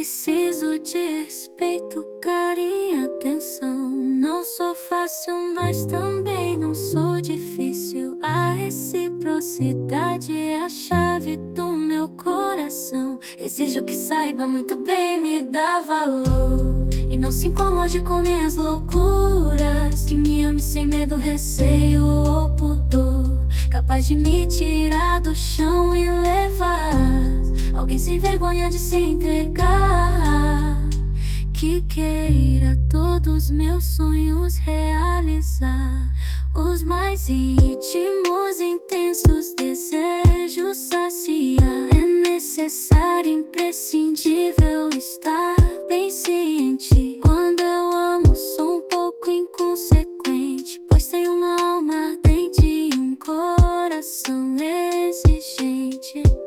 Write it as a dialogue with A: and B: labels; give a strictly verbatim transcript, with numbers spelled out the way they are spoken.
A: preciso de respeito, carinho, atenção. Não sou fácil, mas também não sou difícil. A reciprocidade é a chave do meu coração. Exijo que saiba muito bem me dar valor e não se incomode com minhas loucuras. Que me ame sem medo, receio ou pudor, capaz de me tirar do chão e levar alguém sem vergonha de se entregar, que queira todos meus sonhos realizar, os mais íntimos, intensos desejos saciar. É necessário, imprescindível estar bem ciente. Quando eu amo, sou um pouco inconsequente, pois tenho uma alma ardente e um coração exigente.